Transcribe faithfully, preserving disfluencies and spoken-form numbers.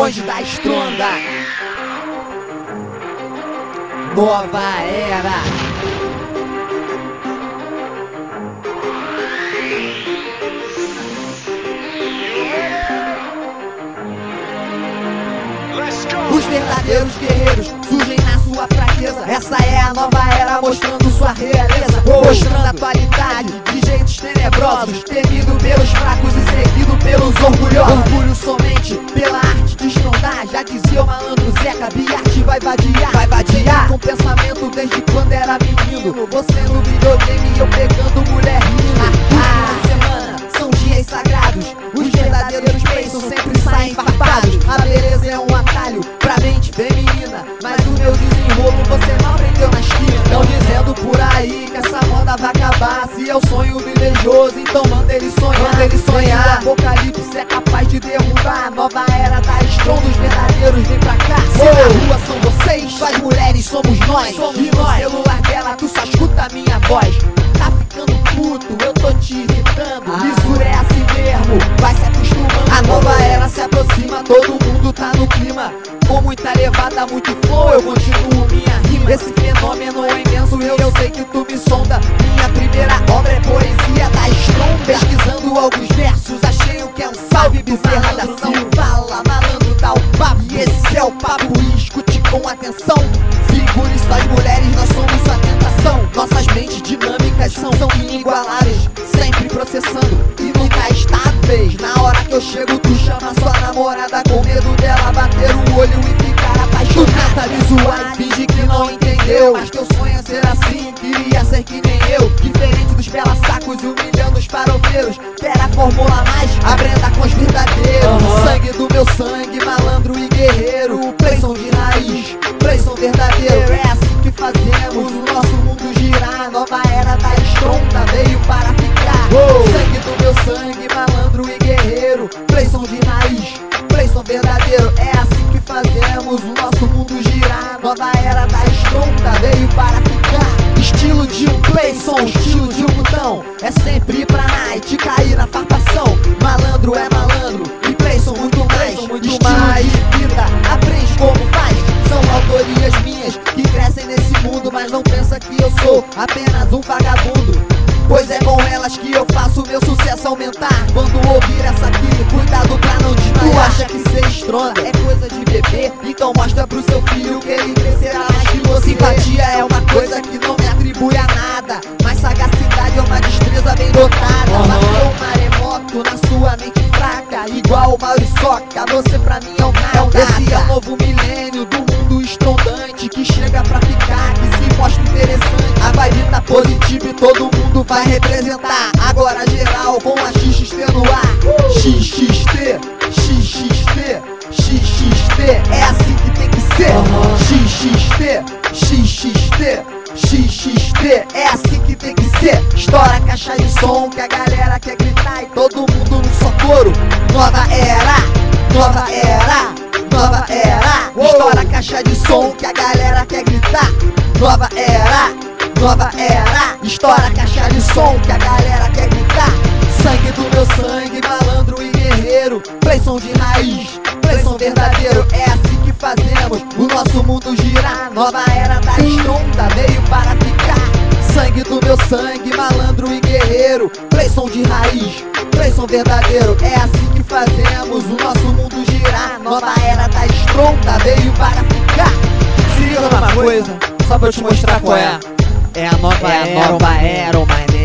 bonde da Stronda. Nova era. Os verdadeiros guerreiros surgem na sua fraqueza. Essa é a nova era mostrando sua realeza, mostrando a atualidade de jeitos tenebrosos, temido pelos fracos e seguido pelos orgulhosos. Orgulho somente pela arte de estrondar. Já dizia o malandro Zeca, Biarte vai vadiar, vai vadiar com pensamento desde quando era menino. Você no videogame e eu pegando mulher rindo. Ah, ah, semana são dias sagrados. Os verdadeiros pensam sempre saem farpados. A beleza é um atalho pra mente feminina, mas o meu desenrolo você não aprendeu na esquina. Tão dizendo por aí que essa moda vai acabar. Se eu sonho do invejoso, então manda ele sonhar, manda ele sonhar. O apocalipse é capaz de derrubar. Nova era da Stronda, os verdadeiros vem pra cá. Se na rua são vocês, suas mulheres somos nós. Somos e no nós. Celular dela tu só escuta a minha voz. Tá ficando puto, eu tô te irritando. ah. Isso é assim mesmo, vai se acostumando. A nova era se aproxima, todo mundo tá no clima. Com muita levada, muito flow, eu continuo minha rima. Esse fenômeno é imenso, eu, eu sei que tu me sonda. Minha primeira obra é poesia da Stronda. Pesquisando alguns versos, achei o que é um salve bezerra da ação. Fala, malandro, dá o papo, e esse é o papo, e escute com atenção. Segure suas mulheres, nós somos sua tentação. Nossas mentes dinâmicas são, são inigualáveis, sempre processando e nunca estáveis. Na hora que eu chego, tu chama sua namorada com medo dela bater o olho e ficar apaixonada. Tu tenta me zoar e finge que não entendeu, mas teu sonho é ser assim, queria ser que nem eu. Diferente dos pela-sacos humilhando os farofeiros. Quer a fórmula mágica? Aprenda com os verdadeiros. uhum. Sangue do meu sangue, malandro e guerreiro. Playson de raiz, Playson verdadeiro. É assim que fazemos o nosso mundo girar. Nova era da Stronda veio para ficar. Uou. Sangue do meu sangue, malandro e guerreiro. Playson de raiz, Playson verdadeiro. É assim que fazemos o nosso mundo girar. Nova era da Stronda veio para ficar. Estilo de um Playson, estilo de um botão. É sempre ir pra night, cair na farpação. Malandro é malandro e Playson muito mais. Muito estilo mais de vida, aprende como faz. São autorias minhas que crescem nesse mundo, mas não pensa que eu sou apenas um vagabundo. Pois é com elas que eu faço meu sucesso aumentar. Quando ouvir essa aqui, cuidado pra não desmaiar. Tu acha que ser Stronda é coisa de bebê? Então mostra pro seu filho que ele crescerá mais que você. Simpatia é uma coisa que não me atribui a nada, mas sagacidade é uma destreza bem dotada. uhum. Bateu um maremoto na sua mente fraca, igual o Mauriçoca, você pra mim é um nada. Esse é o novo milênio do mundo estrondante, que chega pra ficar, que se mostra interessante. A vibe tá positiva e todo mundo vai representar. Agora geral com a X X T no ar. X X T, X X T, X X T. É assim que tem que ser. uhum. X X T, X X T, X X T. É assim que tem que ser. Estoura a caixa de som que a galera quer gritar e todo mundo no socorro. Nova era, nova era, nova era. Estoura a caixa de som que a galera quer gritar. Nova era, nova era. Estoura a caixa de som que a galera quer gritar. Sangue do meu sangue, malandro e guerreiro. Playson de raiz, Playson verdadeiro. É assim que fazemos o nosso mundo girar. Nova era da Stronda veio para ficar. Sangue do meu sangue, malandro e guerreiro. Playson de raiz, Playson verdadeiro. É assim que fazemos o nosso mundo girar. Nova era da Stronda veio para ficar. Se liga numa coisa, só pra eu te mostrar qual é. É a nova, é a era, nova era, uma